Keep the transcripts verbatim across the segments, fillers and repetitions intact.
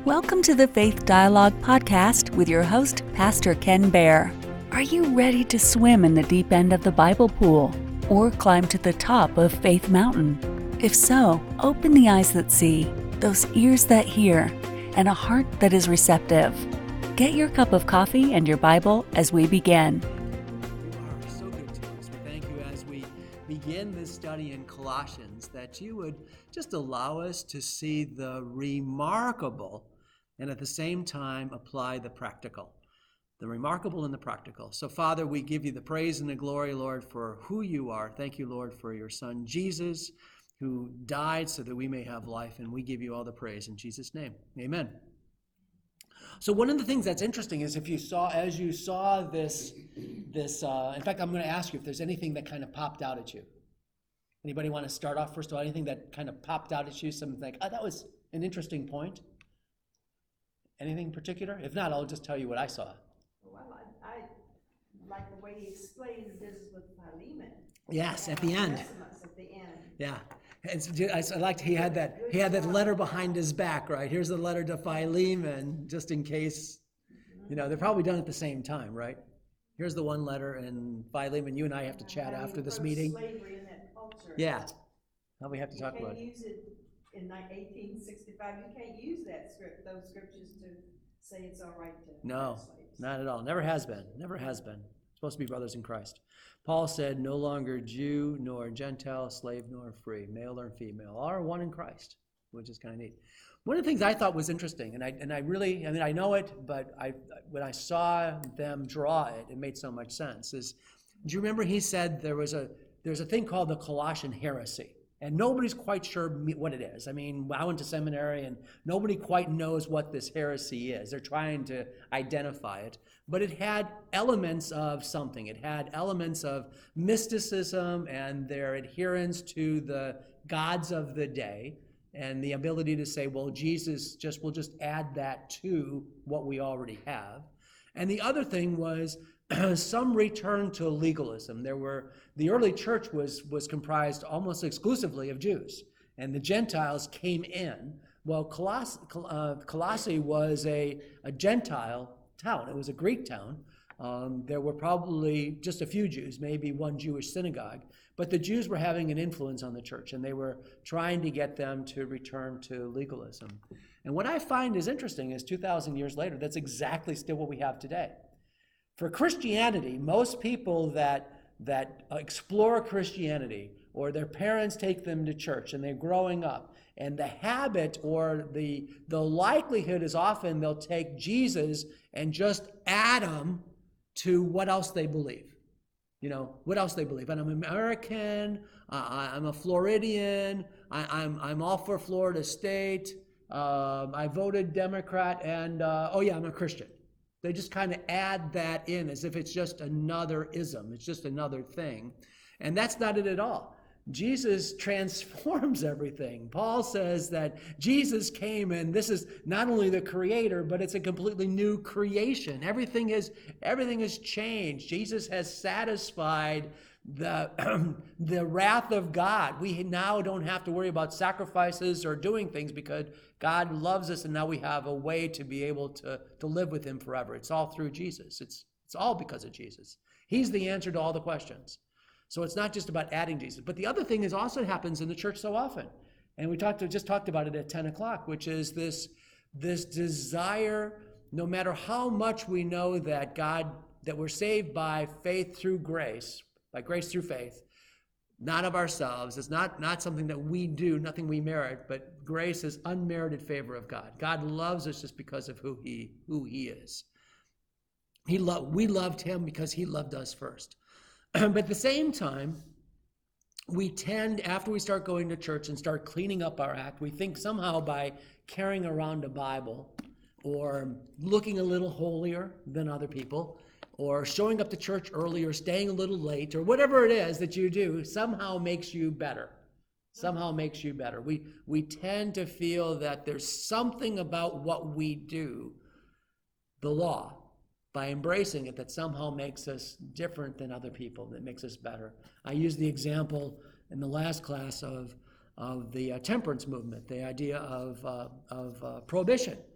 Welcome to the Faith Dialogue podcast with your host, Pastor Ken Baer. Are you ready to swim in the deep end of the Bible pool or climb to the top of Faith Mountain? If so, open the eyes that see, those ears that hear, and a heart that is receptive. Get your cup of coffee and your Bible as we begin. You are so good to us. We thank you as we begin this study in Colossians that you would just allow us to see the remarkable and at the same time apply the practical. The remarkable and the practical. So, Father, we give you the praise and the glory, Lord, for who you are. Thank you, Lord, for your Son, Jesus, who died so that we may have life, and we give you all the praise in Jesus' name. Amen. So one of the things that's interesting is if you saw, as you saw this, this. Uh, in fact, I'm going to ask you if there's anything that kind of popped out at you. Anybody want to start off, first of all, anything that kind of popped out at you, something like, oh, that was an interesting point? Anything in particular? If not, I'll just tell you what I saw. Well, I, I like the way he explained the business with Philemon. Yes, at the end. At the end. Yeah. And so I liked he had that he had that letter behind his back, right? Here's the letter to Philemon, just in case, you know, they're probably done at the same time, right? Here's the one letter, and Philemon, you and I have to chat after this meeting. Slavery in that culture. Yeah. Now we have to talk about it. You can't use it in eighteen sixty-five. You can't use that script, those scriptures to say it's all right to No, slaves. not at all. Never has been. Never has been. Supposed to be brothers in Christ. Paul said, no longer Jew nor Gentile, slave nor free, male or female, all are one in Christ, which is kind of neat. One of the things I thought was interesting, and I and I really, I mean, I know it, but I when I saw them draw it, it made so much sense. Is, do you remember he said there was a there's a thing called the Colossian heresy, and nobody's quite sure what it is. I mean, I went to seminary, and nobody quite knows what this heresy is. They're trying to identify it. But it had elements of something. It had elements of mysticism and their adherence to the gods of the day and the ability to say, well, Jesus just will just add that to what we already have. And the other thing was some return to legalism. There were the early church was was comprised almost exclusively of Jews, and the Gentiles came in. Well, Coloss- uh, Colossae was a, a Gentile town. It was a Greek town. Um, there were probably just a few Jews, maybe one Jewish synagogue, but the Jews were having an influence on the church, and they were trying to get them to return to legalism. And what I find is interesting is two thousand years later, that's exactly still what we have today. For Christianity, most people that that explore Christianity, or their parents take them to church and they're growing up, and the habit or the the likelihood is often they'll take Jesus and just add him to what else they believe. You know, what else they believe. And I'm American, uh, I'm a Floridian, I, I'm I'm all for Florida State, um, I voted Democrat, and uh, oh yeah, I'm a Christian. They just kind of add that in as if it's just another ism. It's just another thing. And that's not it at all. Jesus transforms everything. Paul says that Jesus came, and this is not only the creator, but it's a completely new creation. Everything is everything has changed. Jesus has satisfied the the wrath of God. We now don't have to worry about sacrifices or doing things because God loves us, and now we have a way to be able to, to live with him forever. It's all through Jesus. It's it's all because of Jesus. He's the answer to all the questions. So it's not just about adding Jesus. But the other thing is also happens in the church so often. And we talked just talked about it at ten o'clock, which is this, this desire, no matter how much we know that God, that we're saved by faith through grace, by grace through faith, not of ourselves. It's not, not something that we do, nothing we merit, but grace is unmerited favor of God. God loves us just because of who he, who he is. He lo- we loved him because he loved us first. But at the same time, we tend, after we start going to church and start cleaning up our act, we think somehow by carrying around a Bible or looking a little holier than other people or showing up to church early or staying a little late or whatever it is that you do somehow makes you better. Somehow makes you better. We, we tend to feel that there's something about what we do, the law, by embracing it, that somehow makes us different than other people, that makes us better. I used the example in the last class of, of the uh, temperance movement, the idea of, uh, of uh, prohibition.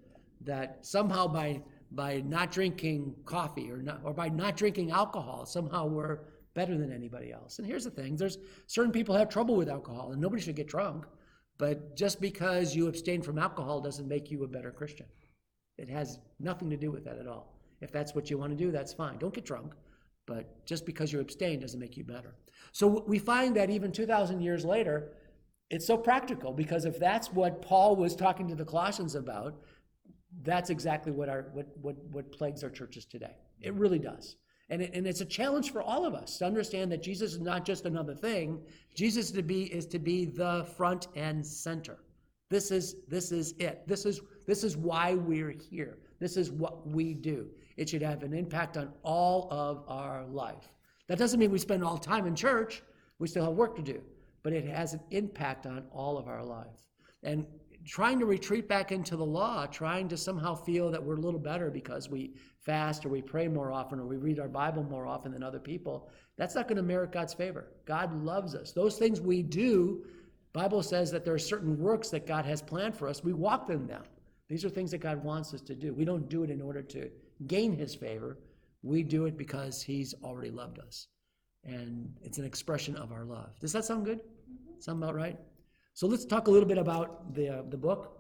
that somehow by by not drinking coffee or not, or by not drinking alcohol, somehow we're better than anybody else. And here's the thing, there's certain people have trouble with alcohol, and nobody should get drunk, but just because you abstain from alcohol doesn't make you a better Christian. It has nothing to do with that at all. If that's what you want to do, that's fine. Don't get drunk, but just because you abstain doesn't make you better. So we find that even two thousand years later, it's so practical, because if that's what Paul was talking to the Colossians about, that's exactly what our what what what plagues our churches today. It really does. And, it, and it's a challenge for all of us to understand that Jesus is not just another thing. Jesus to be is to be the front and center. This is this is it. This is this is why we're here. This is what we do. It should have an impact on all of our life. That doesn't mean we spend all time in church. We still have work to do, but it has an impact on all of our life. And trying to retreat back into the law, trying to somehow feel that we're a little better because we fast or we pray more often or we read our Bible more often than other people, that's not going to merit God's favor. God loves us. Those things we do, Bible says that there are certain works that God has planned for us. We walk them down. These are things that God wants us to do. We don't do it in order to gain his favor. We do it because he's already loved us. And it's an expression of our love. Does that sound good? Sound about right? So let's talk a little bit about the uh, the book.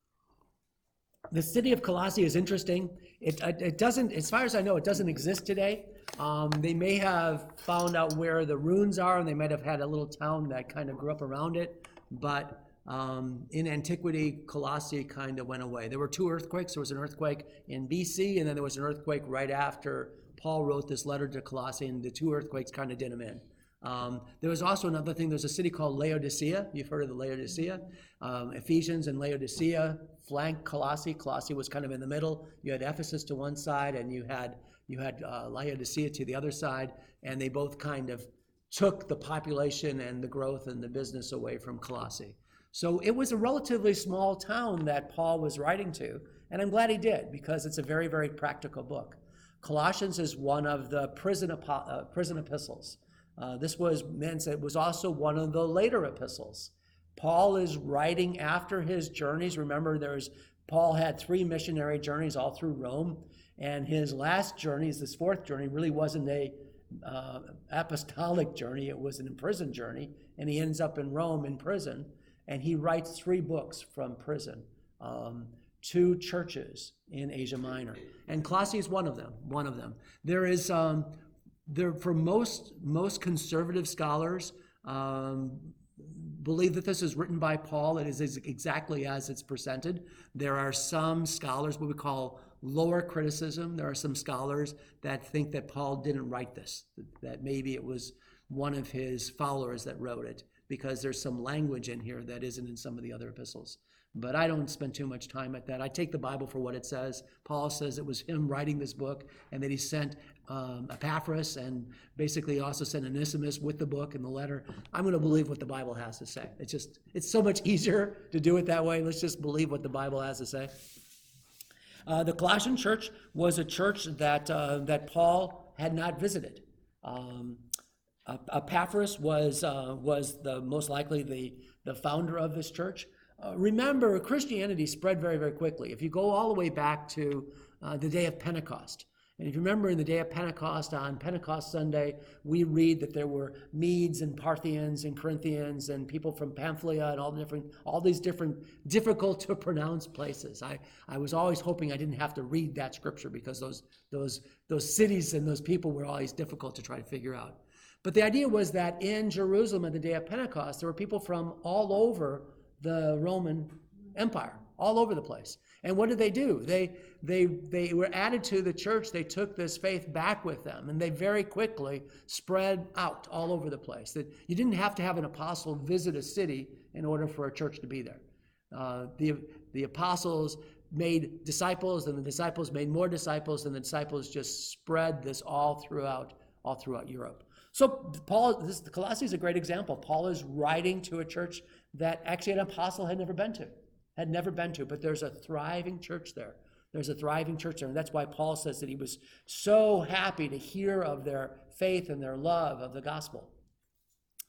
The city of Colossae is interesting. It, it it doesn't, as far as I know, it doesn't exist today. Um, they may have found out where the ruins are, and they might have had a little town that kind of grew up around it. But um, in antiquity, Colossae kind of went away. There were two earthquakes. There was an earthquake in B C, and then there was an earthquake right after Paul wrote this letter to Colossae, and the two earthquakes kind of did them in. Um, there was also another thing. There's a city called Laodicea. You've heard of the Laodicea. Um, Ephesians and Laodicea flanked Colossae. Colossae was kind of in the middle. You had Ephesus to one side, and you had you had uh, Laodicea to the other side, and they both kind of took the population and the growth and the business away from Colossae. So it was a relatively small town that Paul was writing to, and I'm glad he did, because it's a very, very practical book. Colossians is one of the prison, uh, prison epistles. Uh, this was meant it was also one of the later epistles. Paul is writing after his journeys. Remember, there's Paul had three missionary journeys all through Rome, and his last journey, this fourth journey, really wasn't a uh, apostolic journey. It was an imprisoned journey, and he ends up in Rome in prison, and he writes three books from prison um, to churches in Asia Minor, and Colossae is one of them. One of them. There is. Um, There, for most most conservative scholars, um, believe that this is written by Paul. It is exactly as it's presented. There are some scholars, what we call lower criticism. There are some scholars that think that Paul didn't write this, that maybe it was one of his followers that wrote it, because there's some language in here that isn't in some of the other epistles. But I don't spend too much time at that. I take the Bible for what it says. Paul says it was him writing this book, and that he sent um, Epaphras, and basically also sent Onesimus with the book and the letter. I'm going to believe what the Bible has to say. It's just, it's so much easier to do it that way. Let's just believe what the Bible has to say. Uh, the Colossian church was a church that uh, that Paul had not visited. Um, Epaphras was uh, was the most likely the the founder of this church. Uh, remember, Christianity spread very, very quickly. If you go all the way back to uh, the day of Pentecost, and if you remember in the day of Pentecost, on Pentecost Sunday, we read that there were Medes and Parthians and Corinthians and people from Pamphylia and all the different, all these different difficult to pronounce places. I, I was always hoping I didn't have to read that scripture, because those those those cities and those people were always difficult to try to figure out. But the idea was that in Jerusalem on the day of Pentecost, there were people from all over the Roman Empire, all over the place. And what did they do? They they they were added to the church. They took this faith back with them, and they very quickly spread out all over the place. That you didn't have to have an apostle visit a city in order for a church to be there. Uh, the the apostles made disciples, and the disciples made more disciples, and the disciples just spread this all throughout all throughout Europe. So Paul, this the Colossae is a great example. Paul is writing to a church that actually an apostle had never been to, had never been to, but there's a thriving church there. There's a thriving church there, and that's why Paul says that he was so happy to hear of their faith and their love of the gospel.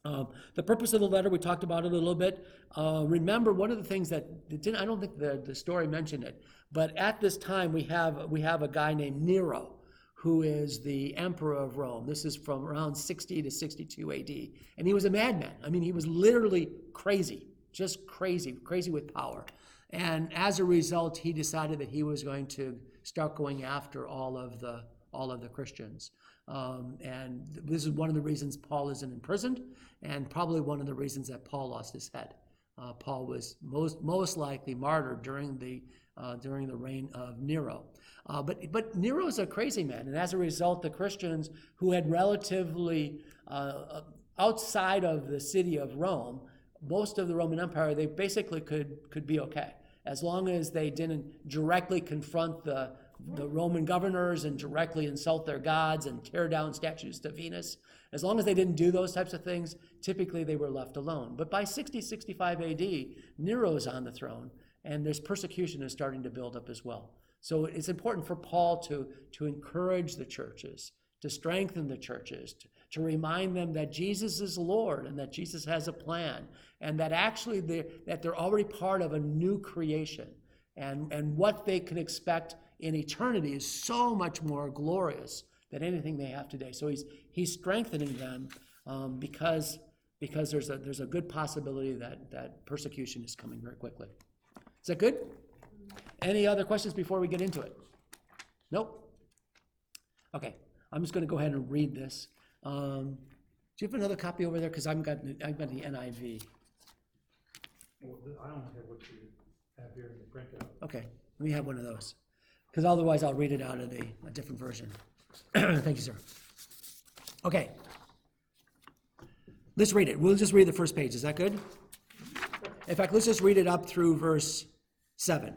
Um, the purpose of the letter, we talked about it a little bit. Uh, remember, one of the things that, that didn't, I don't think the, the story mentioned it, but at this time we have we have a guy named Nero, who is the emperor of Rome. This is from around sixty to sixty-two A D. And he was a madman. I mean, he was literally crazy, just crazy, crazy with power. And as a result, he decided that he was going to start going after all of the all of the Christians. Um, and this is one of the reasons Paul isn't imprisoned, and probably one of the reasons that Paul lost his head. Uh, Paul was most most likely martyred during the uh, during the reign of Nero. Uh, but but Nero is a crazy man, and as a result, the Christians who had relatively uh, outside of the city of Rome, most of the Roman Empire, they basically could could be okay as long as they didn't directly confront the the Roman governors and directly insult their gods and tear down statues to Venus. As long as they didn't do those types of things, typically they were left alone. But by sixty, sixty-five A D, Nero's on the throne, and there's persecution is starting to build up as well. So it's important for Paul to, to encourage the churches, to strengthen the churches, to, to remind them that Jesus is Lord and that Jesus has a plan, and that actually they're, that they're already part of a new creation, and, and what they can expect in eternity is so much more glorious than anything they have today. So he's he's strengthening them um, because because there's a there's a good possibility that that persecution is coming very quickly. Is that good? Any other questions before we get into it? Nope. Okay, I'm just going to go ahead and read this. Um, do you have another copy over there? Because I've got I've got the N I V. Well, I don't have what you have here in the printout. Okay, let me have one of those. Because otherwise I'll read it out of the, a different version. Thank you, sir. Okay. Let's read it. We'll just read the first page. Is that good? In fact, let's just read it up through verse seven.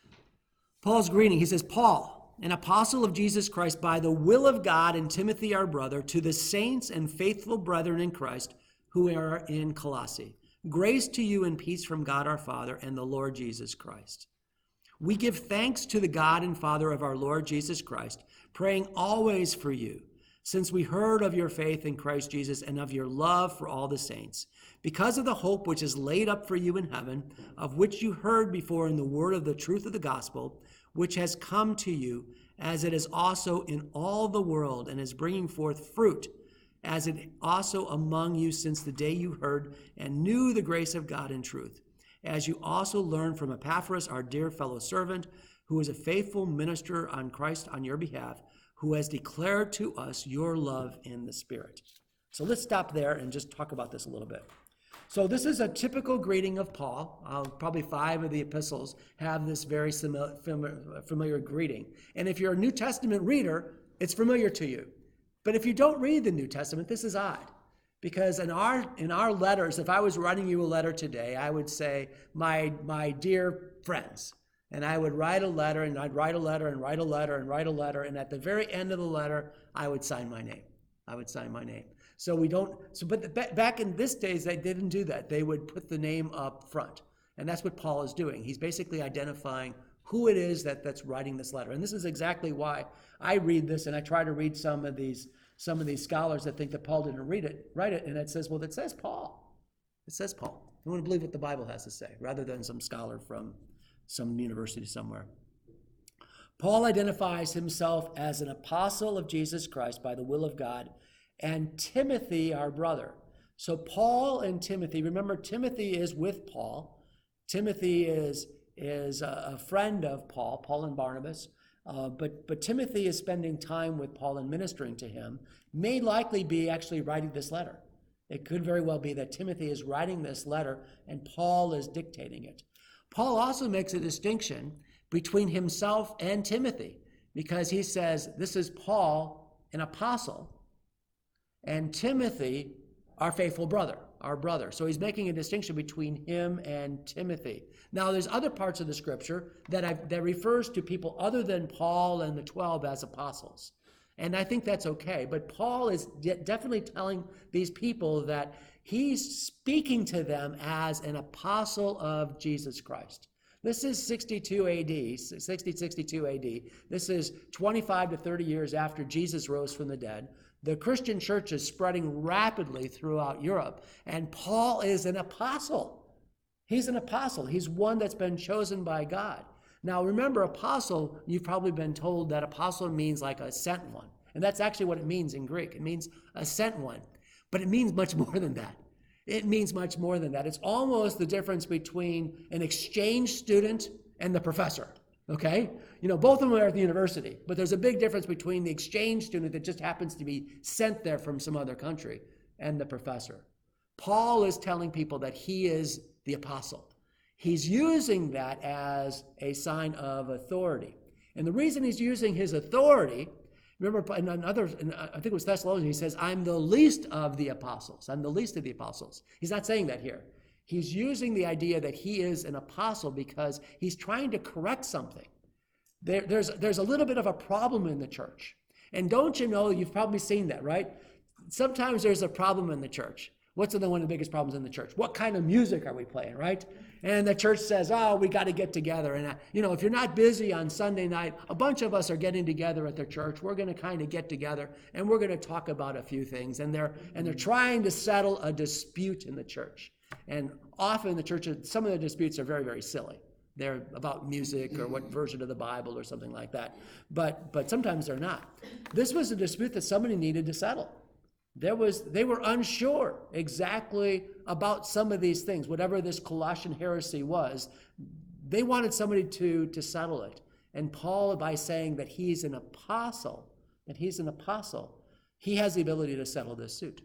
Paul's greeting. He says, Paul, an apostle of Jesus Christ, by the will of God, and Timothy our brother, to the saints and faithful brethren in Christ who are in Colossae. Grace to you and peace from God our Father and the Lord Jesus Christ. We give thanks to the God and Father of our Lord Jesus Christ, praying always for you, since we heard of your faith in Christ Jesus and of your love for all the saints, because of the hope which is laid up for you in heaven, of which you heard before in the word of the truth of the gospel, which has come to you, as it is also in all the world, and is bringing forth fruit, as it also among you since the day you heard and knew the grace of God in truth. As you also learned from Epaphras, our dear fellow servant, who is a faithful minister on Christ on your behalf, who has declared to us your love in the Spirit. So let's stop there and just talk about this a little bit. So this is a typical greeting of Paul. Uh, probably five of the epistles have this very familiar, familiar greeting. And if you're a New Testament reader, it's familiar to you. But if you don't read the New Testament, this is odd. Because in our in our letters, if I was writing you a letter today, I would say, my my dear friends. And I would write a letter, and I'd write a letter, and write a letter, and write a letter, and at the very end of the letter, I would sign my name. I would sign my name. So we don't, so but the, back in this days, they didn't do that. They would put the name up front. And that's what Paul is doing. He's basically identifying who it is that, that's writing this letter. And this is exactly why I read this, and I try to read some of these Some of these scholars that think that Paul didn't read it, write it, and it says, well, it says Paul. It says Paul. I want to believe what the Bible has to say, rather than some scholar from some university somewhere. Paul identifies himself as an apostle of Jesus Christ by the will of God, and Timothy, our brother. So Paul and Timothy, remember, Timothy is with Paul. Timothy is, is a friend of Paul, Paul and Barnabas. Uh, but, but Timothy is spending time with Paul and ministering to him, may likely be actually writing this letter. It could very well be that Timothy is writing this letter and Paul is dictating it. Paul also makes a distinction between himself and Timothy, because he says, this is Paul, an apostle, and Timothy, our faithful brother, our brother. So he's making a distinction between him and Timothy. Now, there's other parts of the scripture that I've, that refers to people other than Paul and the twelve as apostles. And I think that's okay. But Paul is de- definitely telling these people that he's speaking to them as an apostle of Jesus Christ. This is sixty-two A D, sixty, sixty-two A D. This is twenty-five to thirty years after Jesus rose from the dead. The Christian church is spreading rapidly throughout Europe, and Paul is an apostle. He's an apostle. He's one that's been chosen by God. Now, remember, apostle, you've probably been told that apostle means like a sent one. And that's actually what it means in Greek. It means a sent one. But it means much more than that. It means much more than that. It's almost the difference between an exchange student and the professor. Okay? You know, both of them are at the university, but there's a big difference between the exchange student that just happens to be sent there from some other country and the professor. Paul is telling people that he is the apostle. He's using that as a sign of authority. And the reason he's using his authority, remember in another, in, I think it was Thessalonians, he says, I'm the least of the apostles. I'm the least of the apostles. He's not saying that here. He's using the idea that he is an apostle because he's trying to correct something. There, there's, there's a little bit of a problem in the church. And don't you know, you've probably seen that, right? Sometimes there's a problem in the church. What's the, one of the biggest problems in the church? What kind of music are we playing, right? And the church says, oh, we got to get together. And, uh, you know, if you're not busy on Sunday night, a bunch of us are getting together at the church. We're going to kind of get together, and we're going to talk about a few things. And they're, and they're trying to settle a dispute in the church. And often the church, some of the disputes are very, very silly. They're about music or what version of the Bible or something like that. But, but sometimes they're not. This was a dispute that somebody needed to settle. There was, they were unsure exactly about some of these things, whatever this Colossian heresy was. They wanted somebody to, to settle it. And Paul, by saying that he's an apostle, that he's an apostle, he has the ability to settle this suit.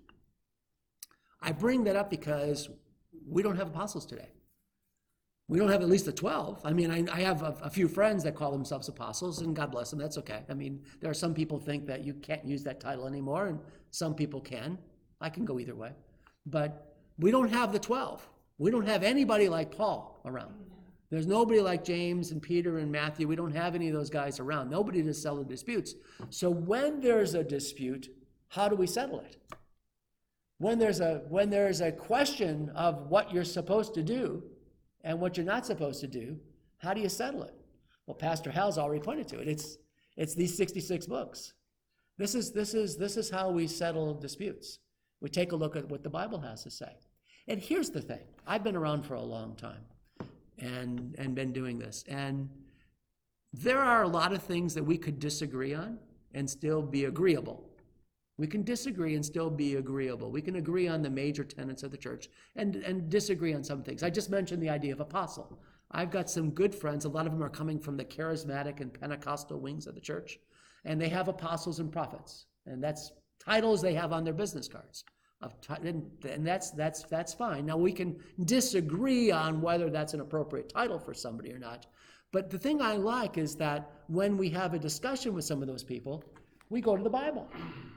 I bring that up because we don't have apostles today. We don't have at least the twelve. I mean, I, I have a, a few friends that call themselves apostles, and God bless them, that's okay. I mean, there are some people think that you can't use that title anymore, and some people can. I can go either way. But we don't have the twelve. We don't have anybody like Paul around. There's nobody like James and Peter and Matthew. We don't have any of those guys around. Nobody to settle disputes. So when there's a dispute, how do we settle it? When there's a, when there's a question of what you're supposed to do, and what you're not supposed to do, how do you settle it? Well, Pastor Hal's already pointed to it. It's it's these sixty-six books. This is this is this is how we settle disputes. We take a look at what the Bible has to say. And here's the thing. I've been around for a long time and and been doing this. And there are a lot of things that we could disagree on and still be agreeable. We can disagree and still be agreeable. We can agree on the major tenets of the church and, and disagree on some things. I just mentioned the idea of apostle. I've got some good friends. A lot of them are coming from the charismatic and Pentecostal wings of the church. And they have apostles and prophets. And that's titles they have on their business cards. And that's, that's, that's fine. Now, we can disagree on whether that's an appropriate title for somebody or not. But the thing I like is that when we have a discussion with some of those people, we go to the Bible.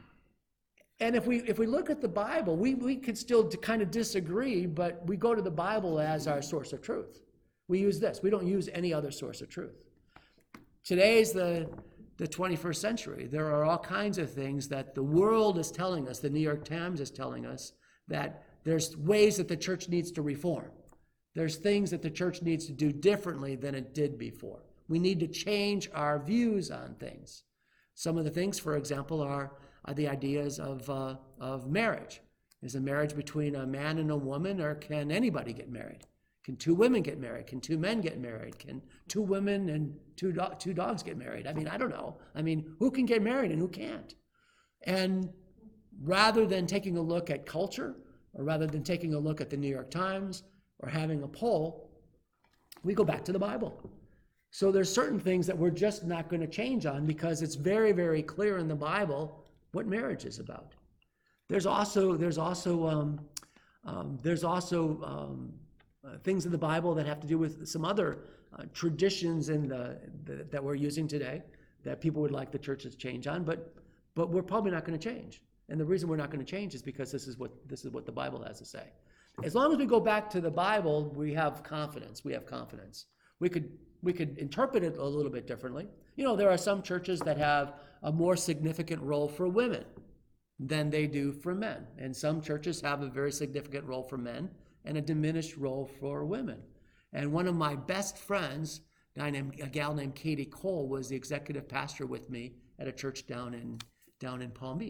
And if we if we look at the Bible, we, we could still kind of disagree, but we go to the Bible as our source of truth. We use this. We don't use any other source of truth. Today's the, the twenty-first century. There are all kinds of things that the world is telling us, the New York Times is telling us, that there's ways that the church needs to reform. There's things that the church needs to do differently than it did before. We need to change our views on things. Some of the things, for example, are are the ideas of uh, of marriage. Is a marriage between a man and a woman, or can anybody get married? Can two women get married? Can two men get married? Can two women and two do- two dogs get married? I mean, I don't know. I mean, who can get married and who can't? And rather than taking a look at culture, or rather than taking a look at the New York Times, or having a poll, we go back to the Bible. So there's certain things that we're just not going to change on because it's very, very clear in the Bible what marriage is about. There's also there's also um, um, there's also um, uh, things in the Bible that have to do with some other uh, traditions in the, the that we're using today that people would like the church to change on, but but we're probably not going to change. And the reason we're not going to change is because this is what this is what the Bible has to say. As long as we go back to the Bible, we have confidence. We have confidence. We could we could interpret it a little bit differently. You know, there are some churches that have a more significant role for women than they do for men. And some churches have a very significant role for men and a diminished role for women. And one of my best friends, a, guy named, a gal named Katie Cole, was the executive pastor with me at a church down in down in Palm Beach.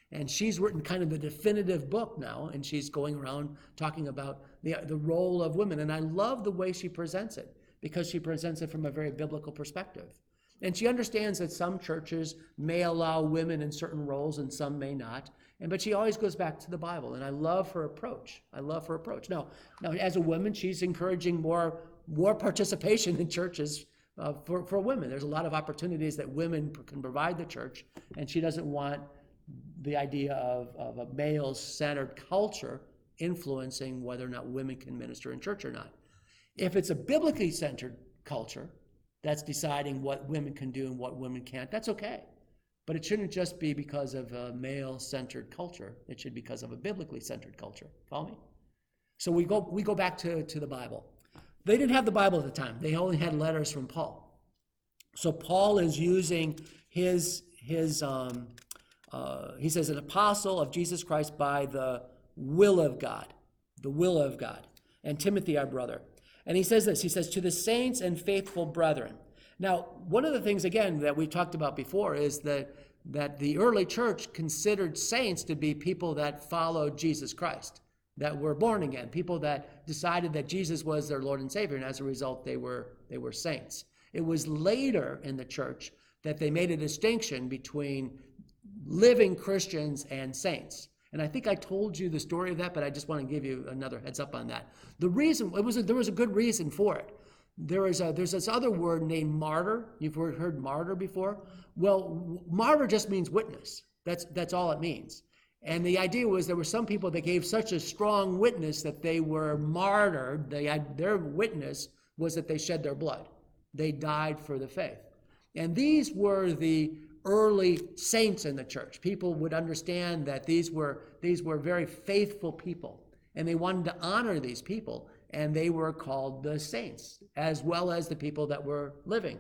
And she's written kind of the definitive book now, and she's going around talking about the, the role of women. And I love the way she presents it, because she presents it from a very biblical perspective. And she understands that some churches may allow women in certain roles and some may not. And but she always goes back to the Bible, and I love her approach. I love her approach. Now, now as a woman, she's encouraging more, more participation in churches uh, for, for women. There's a lot of opportunities that women can provide the church, and she doesn't want the idea of, of a male-centered culture influencing whether or not women can minister in church or not. If it's a biblically centered culture that's deciding what women can do and what women can't, that's okay. But it shouldn't just be because of a male-centered culture. It should be because of a biblically centered culture. Follow me? So we go we go back to, to the Bible. They didn't have the Bible at the time. They only had letters from Paul. So Paul is using his, his um, uh, he says, an apostle of Jesus Christ by the will of God. The will of God. And Timothy, our brother. And he says this, he says, to the saints and faithful brethren. Now, one of the things, again, that we talked about before is that, that the early church considered saints to be people that followed Jesus Christ, that were born again, people that decided that Jesus was their Lord and Savior, and as a result, they were, they were saints. It was later in the church that they made a distinction between living Christians and saints. And I think I told you the story of that, but I just want to give you another heads up on that. The reason, it was a, there was a good reason for it. There is a, there's this other word named martyr. You've heard martyr before? Well, martyr just means witness. That's, that's all it means. And the idea was there were some people that gave such a strong witness that they were martyred. They had, their witness was that they shed their blood. They died for the faith. And these were the early saints in the church. People would understand that these were, these were very faithful people. And they wanted to honor these people. And they were called the saints, as well as the people that were living.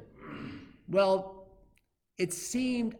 Well, it seemed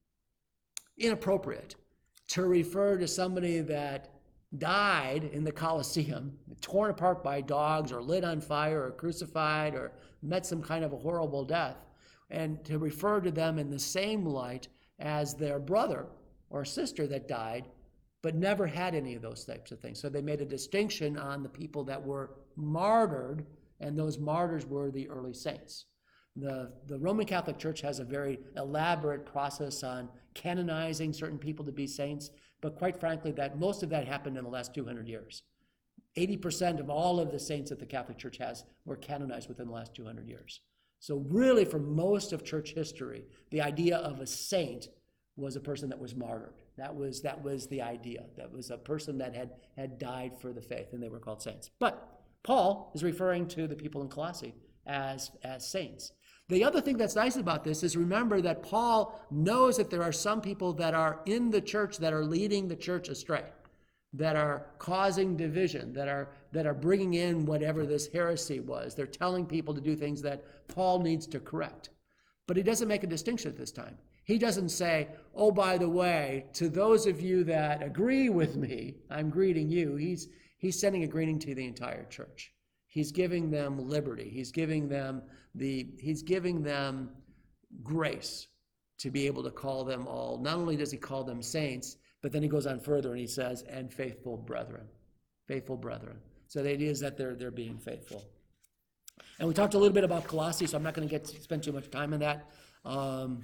inappropriate to refer to somebody that died in the Colosseum, torn apart by dogs or lit on fire or crucified or met some kind of a horrible death, and to refer to them in the same light as their brother or sister that died but never had any of those types of things. So they made a distinction on the people that were martyred, and those martyrs were the early saints. The, the Roman Catholic Church has a very elaborate process on canonizing certain people to be saints, but quite frankly, that most of that happened in the last two hundred years. eighty percent of all of the saints that the Catholic Church has were canonized within the last two hundred years. So really, for most of church history, the idea of a saint was a person that was martyred. That was that was the idea. That was a person that had, had died for the faith, and they were called saints. But Paul is referring to the people in Colossae as, as saints. The other thing that's nice about this is remember that Paul knows that there are some people that are in the church that are leading the church astray, that are causing division, that are that are bringing in whatever this heresy was. They're telling people to do things that Paul needs to correct. But he doesn't make a distinction at this time. He doesn't say, oh, by the way, to those of you that agree with me, I'm greeting you. He's, he's sending a greeting to the entire church. He's giving them liberty. He's giving them the, he's giving them grace to be able to call them all. Not only does he call them saints, but then he goes on further and he says, and faithful brethren. Faithful brethren. So the idea is that they're, they're being faithful. And we talked a little bit about Colossae, so I'm not going to get to spend too much time on that. Um,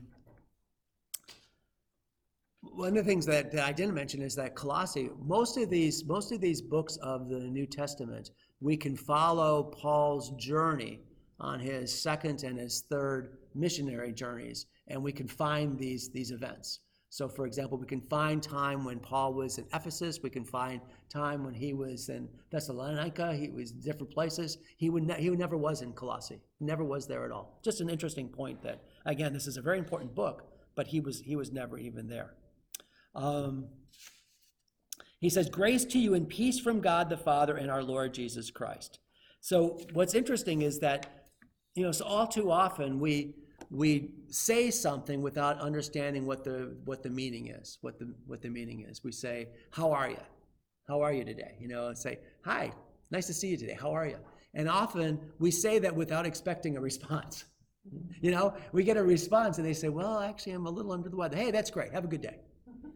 One of the things that, that I didn't mention is that Colossae, most of these most of these books of the New Testament, we can follow Paul's journey on his second and his third missionary journeys, and we can find these, these events. So, for example, we can find time when Paul was in Ephesus. We can find time when he was in Thessalonica. He was in different places. He would ne- he never was in Colossae. He never was there at all. Just an interesting point that, again, this is a very important book, but he was he was never even there. Um, he says, grace to you and peace from God the Father and our Lord Jesus Christ. So what's interesting is that, you know, so all too often we we say something without understanding what the what the meaning is, what the what the meaning is. We say, how are you? How are you today? You know, and say, hi, nice to see you today. How are you? And often we say that without expecting a response. You know, we get a response and they say, well, actually, I'm a little under the weather. Hey, that's great. Have a good day.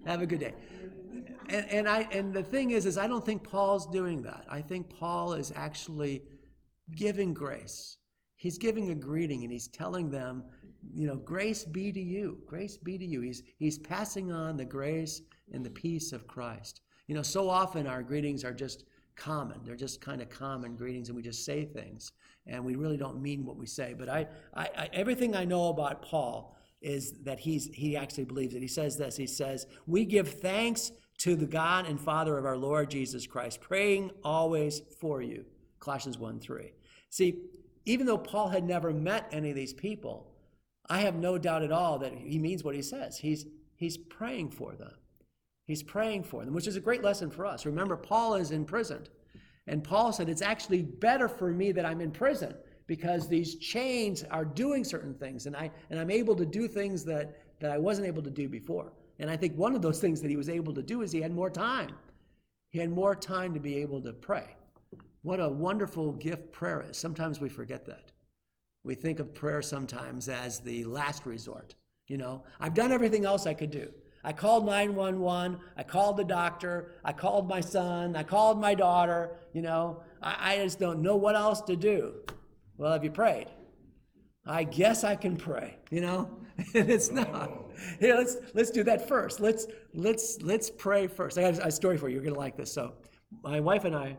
Have a good day. And, and I and the thing is, is I don't think Paul's doing that. I think Paul is actually giving grace. He's giving a greeting, and he's telling them, you know, grace be to you. Grace be to you. He's he's passing on the grace and the peace of Christ. You know, so often our greetings are just common. They're just kind of common greetings, and we just say things, and we really don't mean what we say. But I, I, I everything I know about Paul is that he's he actually believes it. He says this. He says, "We give thanks to the God and Father of our Lord Jesus Christ, praying always for you." Colossians one three. See, even though Paul had never met any of these people, I have no doubt at all that he means what he says. He's he's praying for them. He's praying for them, which is a great lesson for us. Remember, Paul is imprisoned. And Paul said, it's actually better for me that I'm in prison because these chains are doing certain things, and, I, and I'm able to do things that, that I wasn't able to do before. And I think one of those things that he was able to do is he had more time. He had more time to be able to pray. What a wonderful gift prayer is. Sometimes we forget that. We think of prayer sometimes as the last resort. You know, I've done everything else I could do. I called nine one one, I called the doctor, I called my son, I called my daughter, you know, I, I just don't know what else to do. Well, have you prayed? I guess I can pray, you know? And it's not. Here, let's let's do that first. Let's let's let's pray first. I got a story for you. You're gonna like this. So my wife and I,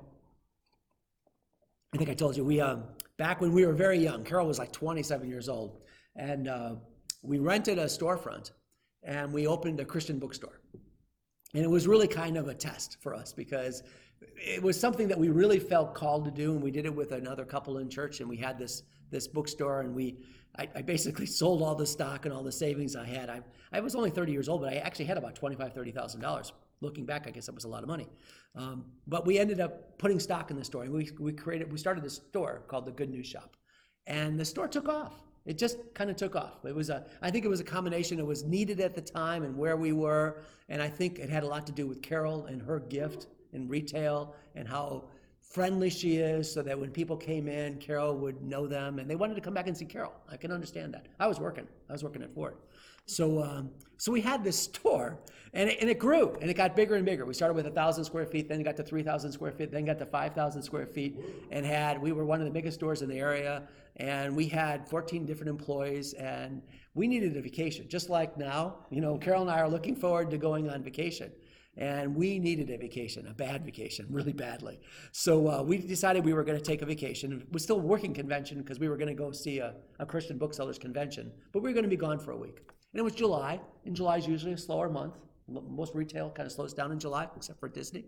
I think I told you, we um back when we were very young, Carol was like twenty-seven years old, and uh, we rented a storefront. And we opened a Christian bookstore. And it was really kind of a test for us because it was something that we really felt called to do. And we did it with another couple in church. And we had this this bookstore. And we, I, I basically sold all the stock and all the savings I had. I, I was only thirty years old, but I actually had about twenty-five thousand dollars, thirty thousand dollars. Looking back, I guess that was a lot of money. Um, but we ended up putting stock in the store. And we, we created, we started this store called the Good News Shop. And the store took off. It just kind of took off. It was a, I think it was a combination. It was needed at the time and where we were. And I think it had a lot to do with Carol and her gift in retail and how friendly she is so that when people came in, Carol would know them and they wanted to come back and see Carol. I can understand that. I was working. I was working at Ford. So um, so we had this store and it, and it grew and it got bigger and bigger. We started with one thousand square feet, then got to three thousand square feet, then got to five thousand square feet and had, we were one of the biggest stores in the area and we had fourteen different employees and we needed a vacation. Just like now, you know, Carol and I are looking forward to going on vacation. And we needed a vacation, a bad vacation, really badly. So uh, we decided we were going to take a vacation. It was still a working convention because we were going to go see a, a Christian booksellers convention, but we were going to be gone for a week. And it was July, and July is usually a slower month. Most retail kind of slows down in July, except for Disney.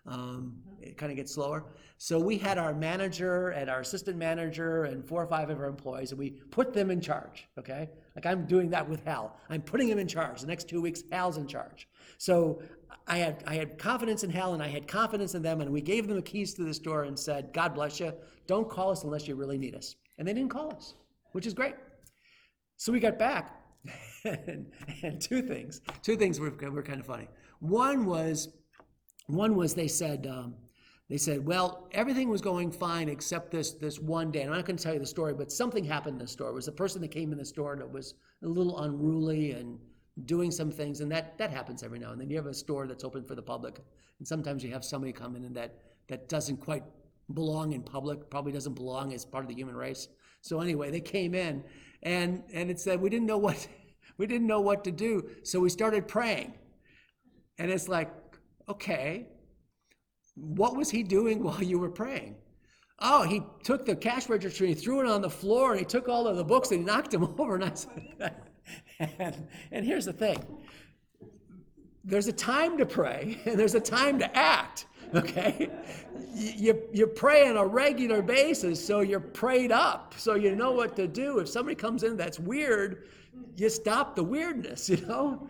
Um, it kind of gets slower. So we had our manager and our assistant manager and four or five of our employees, and we put them in charge, okay? Like I'm doing that with Hal. I'm putting him in charge. The next two weeks, Hal's in charge. So I had I had confidence in Hal, and I had confidence in them, and we gave them the keys to the store and said, God bless you. Don't call us unless you really need us. And they didn't call us, which is great. So we got back. And, and two things, two things were, were kind of funny. One was, one was they said, um, they said, well, everything was going fine except this this one day. And I'm not going to tell you the story, but something happened in the store. It was a person that came in the store that was a little unruly and doing some things, and that that happens every now and then. You have a store that's open for the public, and sometimes you have somebody come in and that that doesn't quite belong in public, probably doesn't belong as part of the human race. So anyway, they came in, and and it said we didn't know what. We didn't know what to do, so we started praying. And it's like, okay, what was he doing while you were praying? Oh, he took the cash register and he threw it on the floor and he took all of the books and he knocked them over. And I said, and, and here's the thing. There's a time to pray and there's a time to act, okay? You, you pray on a regular basis, so you're prayed up, so you know what to do. If somebody comes in that's weird, you stop the weirdness, you know?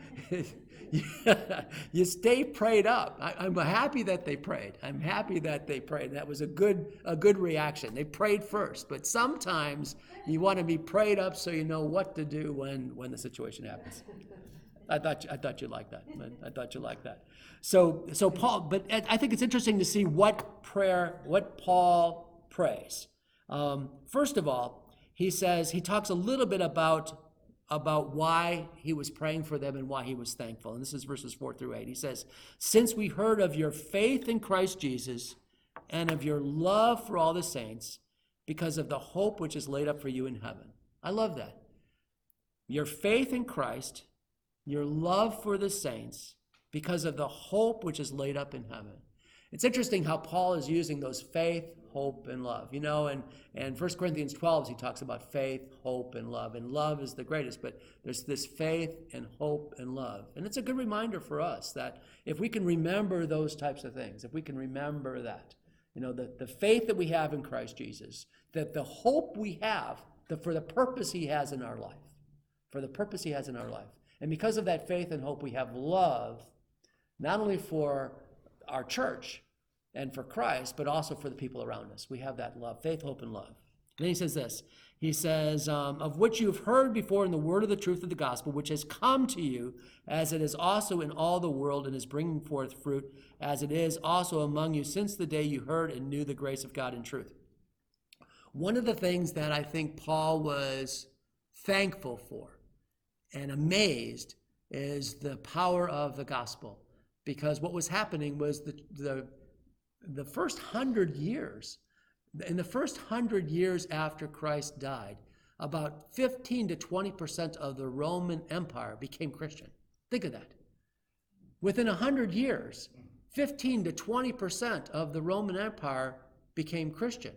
You stay prayed up. I, I'm happy that they prayed. I'm happy that they prayed. That was a good a good reaction. They prayed first, but sometimes you want to be prayed up so you know what to do when, when the situation happens. I thought I thought you'd like that. I thought you'd like that. So so Paul, but I think it's interesting to see what prayer, what Paul prays. Um, first of all, he says he talks a little bit about about why he was praying for them and why he was thankful. And this is verses four through eight. He says, since we heard of your faith in Christ Jesus and of your love for all the saints, because of the hope which is laid up for you in heaven. I love that. Your faith in Christ, your love for the saints, because of the hope which is laid up in heaven. It's interesting how Paul is using those faith, hope, and love. You know, and, and First Corinthians twelve, he talks about faith, hope, and love. And love is the greatest, but there's this faith and hope and love. And it's a good reminder for us that if we can remember those types of things, if we can remember that, you know, the, the faith that we have in Christ Jesus, that the hope we have that for the purpose he has in our life, for the purpose he has in our life. And because of that faith and hope, we have love, not only for our church and for Christ, but also for the people around us. We have that love, faith, hope, and love. And then he says this. He says, um, of which you've heard before in the word of the truth of the gospel, which has come to you, as it is also in all the world and is bringing forth fruit, as it is also among you since the day you heard and knew the grace of God in truth. One of the things that I think Paul was thankful for and amazed is the power of the gospel. Because what was happening was the, the, the first hundred years, in the first hundred years after Christ died, about fifteen to twenty percent of the Roman Empire became Christian. Think of that. Within a hundred years, fifteen to twenty percent of the Roman Empire became Christian.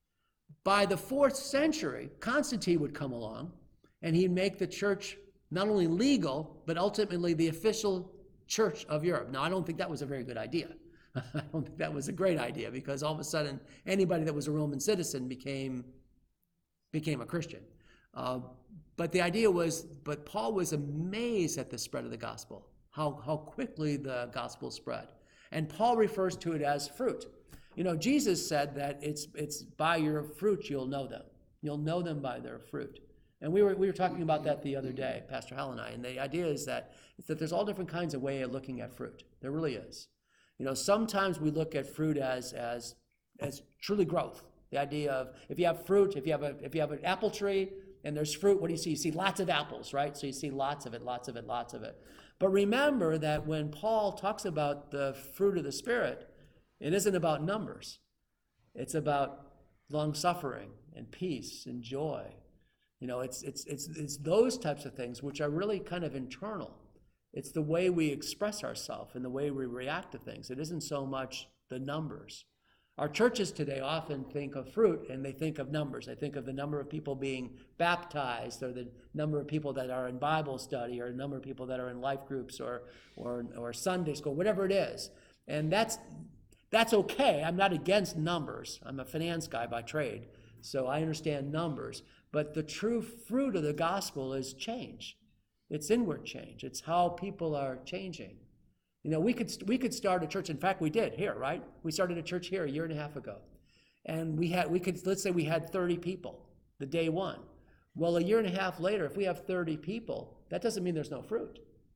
By the fourth century, Constantine would come along and he'd make the church not only legal, but ultimately the official church of Europe. Now, I don't think that was a very good idea. I don't think that was a great idea, because all of a sudden anybody that was a Roman citizen became, became a Christian. Uh, but the idea was, but Paul was amazed at the spread of the gospel, how, how quickly the gospel spread. And Paul refers to it as fruit. You know, Jesus said that it's, it's by your fruit you'll know them. You'll know them by their fruit. And we were we were talking about that the other day, Pastor Hal and I, and the idea is that, is that there's all different kinds of way of looking at fruit. There really is. You know, sometimes we look at fruit as as as truly growth. The idea of if you have fruit, if you have a if you have an apple tree and there's fruit, what do you see? You see lots of apples, right? So you see lots of it, lots of it, lots of it. But remember that when Paul talks about the fruit of the Spirit, it isn't about numbers. It's about long-suffering and peace and joy. You know, it's it's it's it's those types of things which are really kind of internal. It's the way we express ourselves and the way we react to things. It isn't so much the numbers. Our churches today often think of fruit and they think of numbers. They think of the number of people being baptized, or the number of people that are in Bible study, or the number of people that are in life groups, or or or Sunday school, whatever it is. And that's that's okay. I'm not against numbers. I'm a finance guy by trade, so I understand numbers. But the true fruit of the gospel is change. It's inward change. It's how people are changing. You know, we could we could start a church. In fact, we did here, right? We started a church here a year and a half ago, and we had we could let's say we had thirty people the day one. Well, a year and a half later, if we have thirty people, that doesn't mean there's no fruit.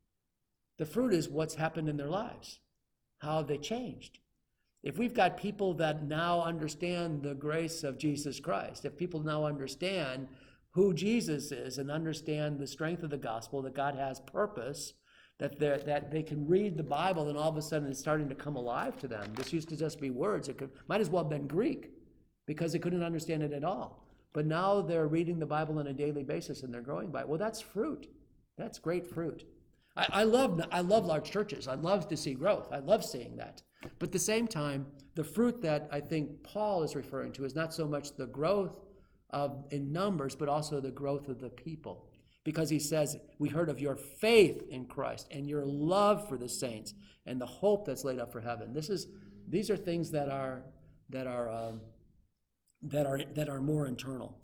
The fruit is what's happened in their lives, how they changed. If we've got people that now understand the grace of Jesus Christ, if people now understand who Jesus is and understand the strength of the gospel, that God has purpose, that, that they can read the Bible and all of a sudden it's starting to come alive to them. This used to just be words. It could, might as well have been Greek, because they couldn't understand it at all. But now they're reading the Bible on a daily basis and they're growing by it. Well, that's fruit. That's great fruit. I, I love I love large churches. I love to see growth. I love seeing that. But at the same time, the fruit that I think Paul is referring to is not so much the growth of in numbers, but also the growth of the people. Because he says, we heard of your faith in Christ and your love for the saints and the hope that's laid up for heaven. This is these are things that are that are um, that are that are more internal.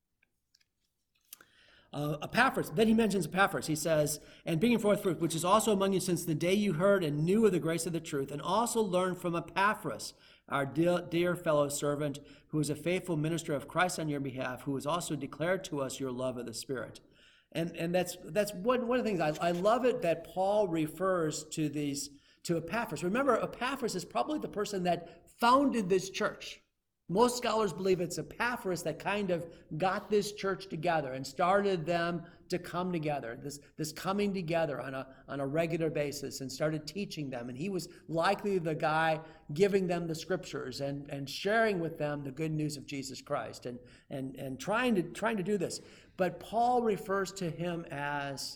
Uh, Epaphras, then he mentions Epaphras. He says, and bringing forth fruit, which is also among you since the day you heard and knew of the grace of the truth, and also learned from Epaphras, our dear, dear fellow servant, who is a faithful minister of Christ on your behalf, who has also declared to us your love of the Spirit. And and that's that's one, one of the things, I, I love it that Paul refers to these, to Epaphras. Remember, Epaphras is probably the person that founded this church. Most scholars believe it's Epaphras that kind of got this church together and started them to come together, this, this coming together on a, on a regular basis, and started teaching them. And he was likely the guy giving them the scriptures and, and sharing with them the good news of Jesus Christ and, and, and trying to, trying to do this. But Paul refers to him as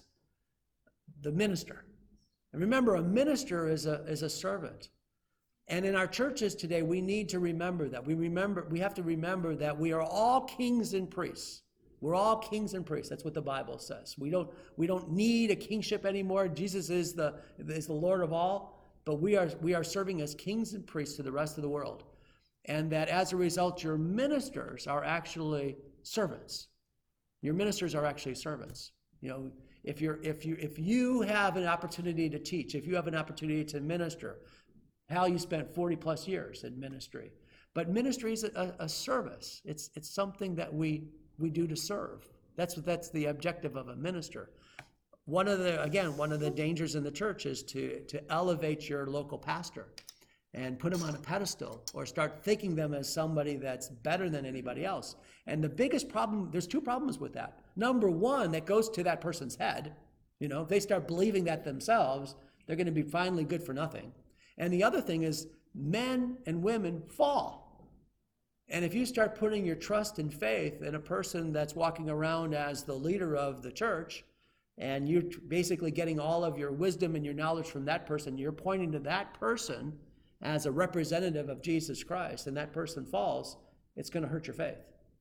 the minister. And remember, a minister is a, is a servant. And in our churches today, we need to remember that. We remember, we have to remember that we are all kings and priests. We're all kings and priests. That's what the Bible says. We don't, we don't need a kingship anymore. Jesus is the, is the Lord of all, but we are, we are serving as kings and priests to the rest of the world. And that as a result, your ministers are actually servants. Your ministers are actually servants. You know, if you're, if you, if you have an opportunity to teach, if you have an opportunity to minister, Hal, you spent forty plus years in ministry. But ministry is a, a service. It's, it's something that we, we do to serve. That's, that's the objective of a minister. One of the, again, one of the dangers in the church is to, to elevate your local pastor and put him on a pedestal or start thinking them as somebody that's better than anybody else. And the biggest problem, there's two problems with that. Number one, that goes to that person's head. You know, if they start believing that themselves, they're going to be finally good for nothing. And the other thing is men and women fall. And if you start putting your trust and faith in a person that's walking around as the leader of the church, and you're basically getting all of your wisdom and your knowledge from that person, you're pointing to that person as a representative of Jesus Christ, and that person falls, it's going to hurt your faith.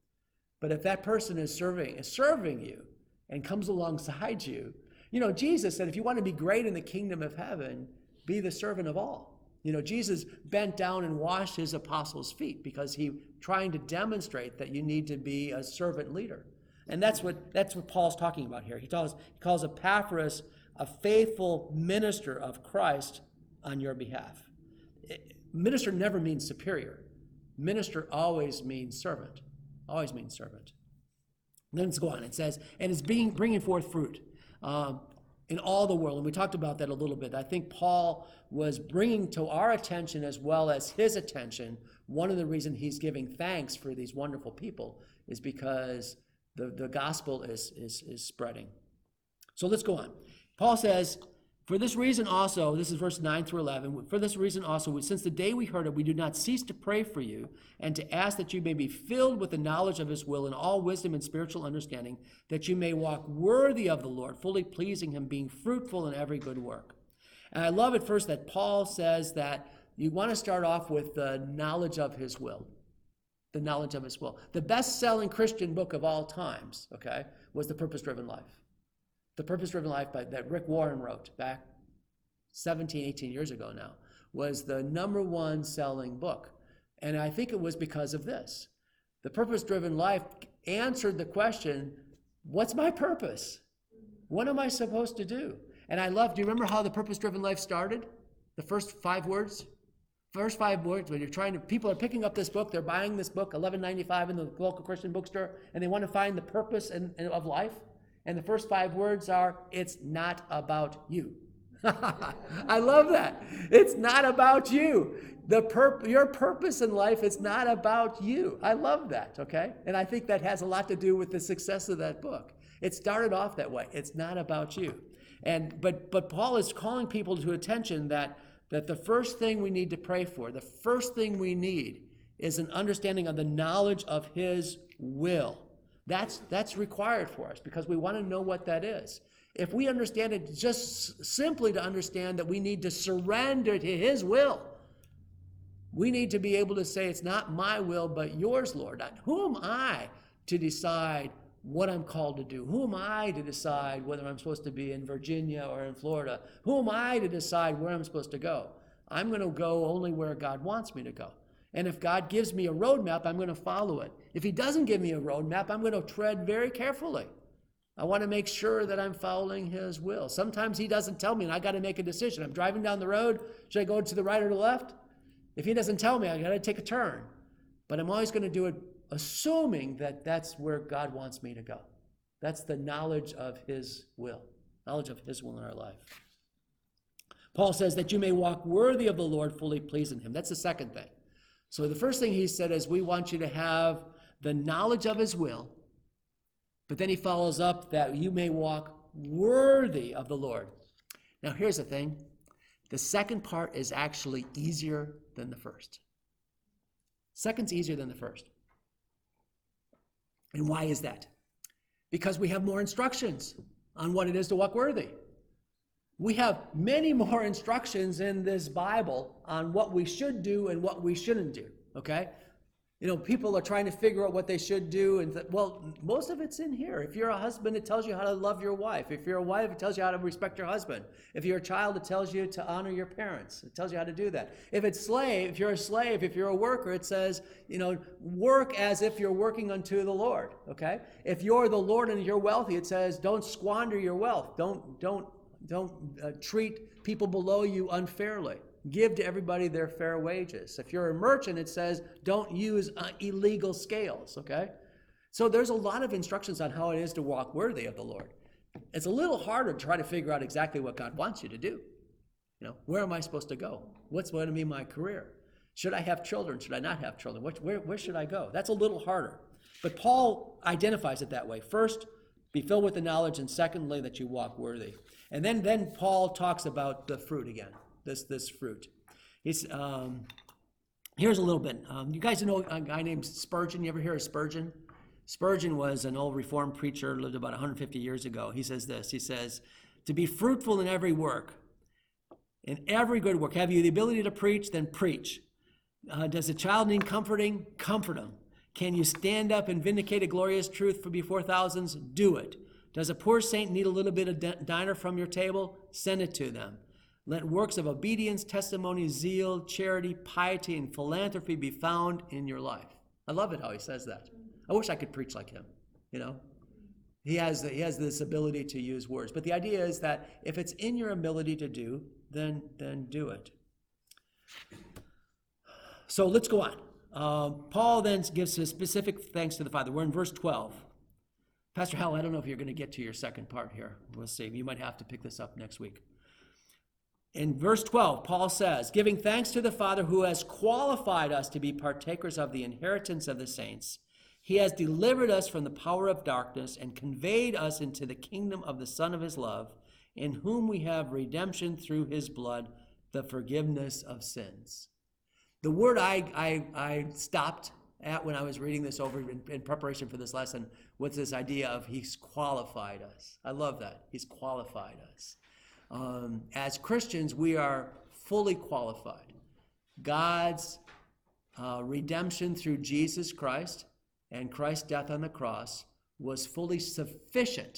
But if that person is serving, is serving you and comes alongside you, you know, Jesus said, if you want to be great in the kingdom of heaven, be the servant of all. You know, Jesus bent down and washed his apostles' feet because he trying to demonstrate that you need to be a servant leader. And that's what that's what Paul's talking about here. He calls, he calls Epaphras a faithful minister of Christ on your behalf. Minister never means superior. Minister always means servant. Always means servant. And then let's go on. It says, and is being bringing forth fruit. Um, in all the world, and we talked about that a little bit. I think Paul was bringing to our attention as well as his attention, one of the reasons he's giving thanks for these wonderful people is because the, the gospel is, is, is spreading. So let's go on. Paul says, for this reason also, this is verse nine through eleven, for this reason also, since the day we heard it, we do not cease to pray for you and to ask that you may be filled with the knowledge of his will and all wisdom and spiritual understanding, that you may walk worthy of the Lord, fully pleasing him, being fruitful in every good work. And I love at first that Paul says that you want to start off with the knowledge of his will. The knowledge of his will. The best-selling Christian book of all times, okay, was The Purpose-Driven Life. The Purpose-Driven Life by, that Rick Warren wrote back seventeen, eighteen years ago now, was the number one selling book. And I think it was because of this. The Purpose-Driven Life answered the question, what's my purpose? What am I supposed to do? And I love, do you remember how The Purpose-Driven Life started? The first five words? First five words, when you're trying to, people are picking up this book, they're buying this book, eleven ninety-five in the local Christian bookstore, and they want to find the purpose in, in, of life. And the first five words are, it's not about you. I love that. It's not about you. The pur- your purpose in life is not about you. I love that, okay? And I think that has a lot to do with the success of that book. It started off that way. It's not about you. And but but Paul is calling people to attention that, that the first thing we need to pray for, the first thing we need is an understanding of the knowledge of his will. That's, that's required for us because we want to know what that is. If we understand it just simply to understand that we need to surrender to his will, we need to be able to say, it's not my will, but yours, Lord. Who am I to decide what I'm called to do? Who am I to decide whether I'm supposed to be in Virginia or in Florida? Who am I to decide where I'm supposed to go? I'm going to go only where God wants me to go. And if God gives me a roadmap, I'm going to follow it. If he doesn't give me a roadmap, I'm going to tread very carefully. I want to make sure that I'm following his will. Sometimes he doesn't tell me, and I got to make a decision. I'm driving down the road. Should I go to the right or the left? If he doesn't tell me, I got to take a turn. But I'm always going to do it assuming that that's where God wants me to go. That's the knowledge of his will, knowledge of his will in our life. Paul says that you may walk worthy of the Lord, fully pleasing him. That's the second thing. So the first thing he said is, we want you to have the knowledge of his will. But then he follows up that you may walk worthy of the Lord. Now here's the thing. The second part is actually easier than the first. Second's easier than the first. And why is that? Because we have more instructions on what it is to walk worthy. We have many more instructions in this Bible on what we should do and what we shouldn't do, okay? You know, people are trying to figure out what they should do, and th- well, most of it's in here. If you're a husband, it tells you how to love your wife. If you're a wife, it tells you how to respect your husband. If you're a child, it tells you to honor your parents. It tells you how to do that. If it's slave, if you're a slave, if you're a worker, it says, you know, work as if you're working unto the Lord, okay? If you're the Lord and you're wealthy, it says, don't squander your wealth. Don't, don't, don't uh, treat people below you unfairly. Give to everybody their fair wages. If you're a merchant, it says, don't use uh, illegal scales, okay? So there's a lot of instructions on how it is to walk worthy of the Lord. It's a little harder to try to figure out exactly what God wants you to do. You know, where am I supposed to go? What's going to be my career? Should I have children? Should I not have children? What, where, where should I go? That's a little harder. But Paul identifies it that way. First, be filled with the knowledge, and secondly, that you walk worthy. And then, then Paul talks about the fruit again. This this fruit. He's, um, here's a little bit. Um, you guys know a guy named Spurgeon? You ever hear of Spurgeon? Spurgeon was an old Reformed preacher, lived about one hundred fifty years ago. He says this. He says, to be fruitful in every work, in every good work. Have you the ability to preach? Then preach. Uh, does a child need comforting? Comfort him. Can you stand up and vindicate a glorious truth for before thousands? Do it. Does a poor saint need a little bit of diner from your table? Send it to them. Let works of obedience, testimony, zeal, charity, piety, and philanthropy be found in your life. I love it how he says that. I wish I could preach like him, you know. He has, he has this ability to use words. But the idea is that if it's in your ability to do, then, then do it. So let's go on. Um, Paul then gives his specific thanks to the Father. We're in verse twelve. Pastor Hal, I don't know if you're going to get to your second part here. We'll see. You might have to pick this up next week. In verse twelve, Paul says, giving thanks to the Father who has qualified us to be partakers of the inheritance of the saints. He has delivered us from the power of darkness and conveyed us into the kingdom of the Son of his love, in whom we have redemption through his blood, the forgiveness of sins. The word I, I, I stopped at when I was reading this over in, in preparation for this lesson was this idea of he's qualified us. I love that. He's qualified us. Um, as Christians, we are fully qualified. God's uh, redemption through Jesus Christ and Christ's death on the cross was fully sufficient.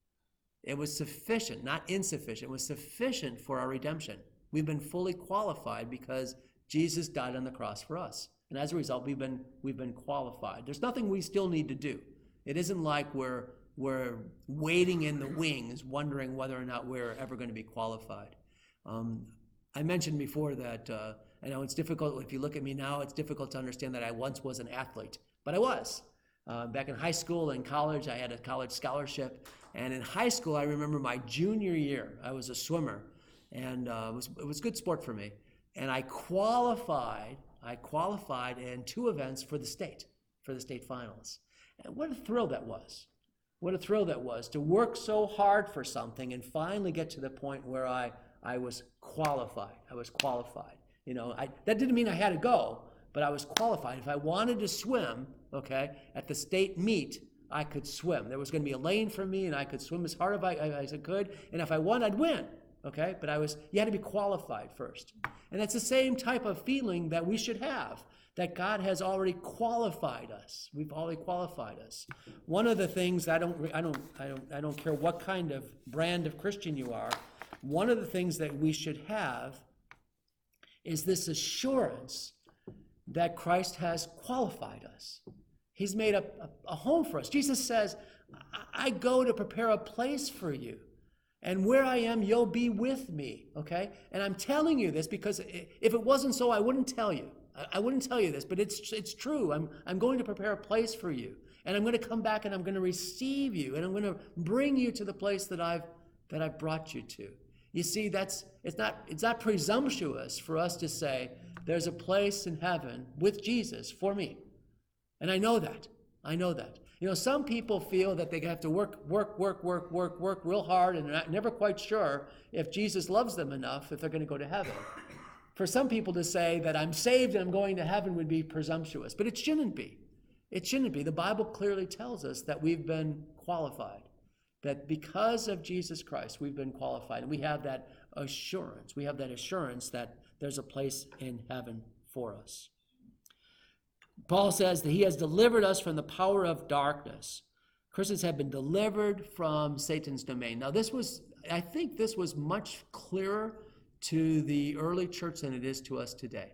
It was sufficient, not insufficient. It was sufficient for our redemption. We've been fully qualified because Jesus died on the cross for us. And as a result, we've been, we've been qualified. There's nothing we still need to do. It isn't like we're We're waiting in the wings, wondering whether or not we're ever going to be qualified. Um, I mentioned before that, uh, I know it's difficult, if you look at me now, it's difficult to understand that I once was an athlete, but I was. Uh, back in high school and college, I had a college scholarship, and in high school, I remember my junior year, I was a swimmer, and uh, it was, it was good sport for me, and I qualified, I qualified in two events for the state, for the state finals. And what a thrill that was. What a thrill that was to work so hard for something and finally get to the point where I, I was qualified. I was qualified. You know, I, that didn't mean I had to go, but I was qualified. If I wanted to swim, okay, at the state meet, I could swim. There was going to be a lane for me, and I could swim as hard as I, as I could. And if I won, I'd win. Okay, but I was. You had to be qualified first, and it's the same type of feeling that we should have. That God has already qualified us. We've already qualified us. One of the things I don't, I don't, I don't, I don't care what kind of brand of Christian you are. One of the things that we should have is this assurance that Christ has qualified us. He's made a, a, a home for us. Jesus says, "I go to prepare a place for you, and where I am, you'll be with me." Okay, and I'm telling you this because if it wasn't so, I wouldn't tell you. I wouldn't tell you this, but it's it's true. I'm I'm going to prepare a place for you, and I'm going to come back and I'm going to receive you, and I'm going to bring you to the place that I've that I've brought you to. You see, that's it's not it's not presumptuous for us to say, There's a place in heaven with Jesus for me. And I know that. I know that. You know, some people feel that they have to work, work, work, work, work, work real hard, and they're not, never quite sure if Jesus loves them enough if they're going to go to heaven. For some people to say that I'm saved and I'm going to heaven would be presumptuous, but it shouldn't be. It shouldn't be. The Bible clearly tells us that we've been qualified, that because of Jesus Christ, we've been qualified, and we have that assurance. We have that assurance that there's a place in heaven for us. Paul says that he has delivered us from the power of darkness. Christians have been delivered from Satan's domain. Now, this was, I think this was much clearer to the early church than it is to us today.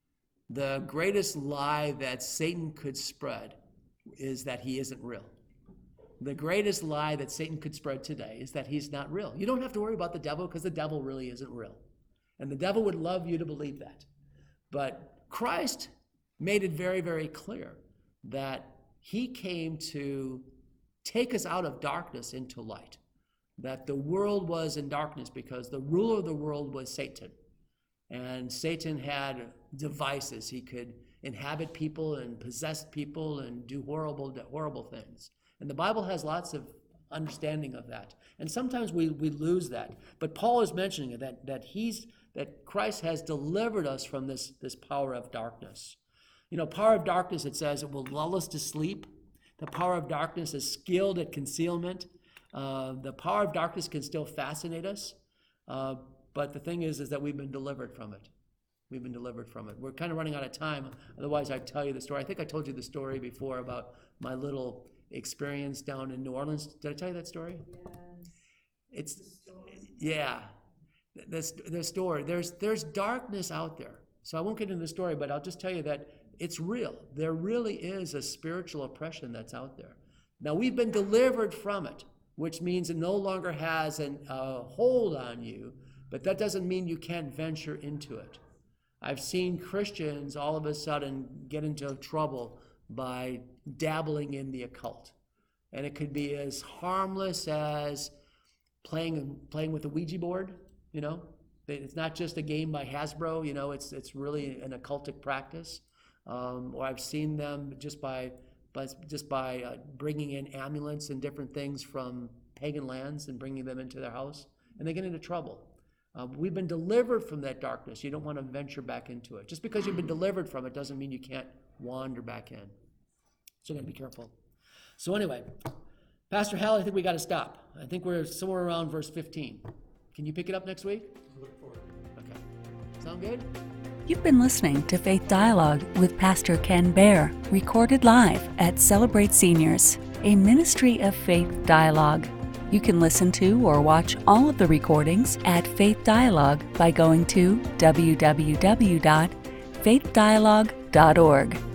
The greatest lie that Satan could spread is that he isn't real. The greatest lie that Satan could spread today is that he's not real. You don't have to worry about the devil because the devil really isn't real. And the devil would love you to believe that. But Christ made it very, very clear that he came to take us out of darkness into light, that the world was in darkness because the ruler of the world was Satan. And Satan had devices. He could inhabit people and possess people and do horrible, horrible things. And the Bible has lots of understanding of that. And sometimes we, we lose that. But Paul is mentioning it, that, that he's that Christ has delivered us from this, this power of darkness. You know, power of darkness, it says, it will lull us to sleep. The power of darkness is skilled at concealment. Uh, the power of darkness can still fascinate us. Uh, but the thing is, is that we've been delivered from it. We've been delivered from it. We're kind of running out of time. Otherwise, I'd tell you the story. I think I told you the story before about my little experience down in New Orleans. Did I tell you that story? Yes. It's, The story. yeah. The, the story. There's, there's darkness out there. So I won't get into the story, but I'll just tell you that it's real. There really is a spiritual oppression that's out there. Now, we've been delivered from it, which means it no longer has a uh, hold on you, but that doesn't mean you can't venture into it. I've seen Christians all of a sudden get into trouble by dabbling in the occult. And it could be as harmless as playing playing with a Ouija board, you know. It's not just a game by Hasbro, you know, it's it's really an occultic practice. Um, or I've seen them just by, by just by uh, bringing in amulets and different things from pagan lands and bringing them into their house, and they get into trouble. Uh, we've been delivered from that darkness. You don't want to venture back into it. Just because you've been delivered from it doesn't mean you can't wander back in. So you got to be careful. So anyway, Pastor Hal, I think we got to stop. I think we're somewhere around verse fifteen. Can you pick it up next week? Look forward to it. Okay. Sound good? You've been listening to Faith Dialogue with Pastor Ken Baer, recorded live at Celebrate Seniors, a ministry of Faith Dialogue. You can listen to or watch all of the recordings at Faith Dialogue by going to w w w dot faith dialogue dot org.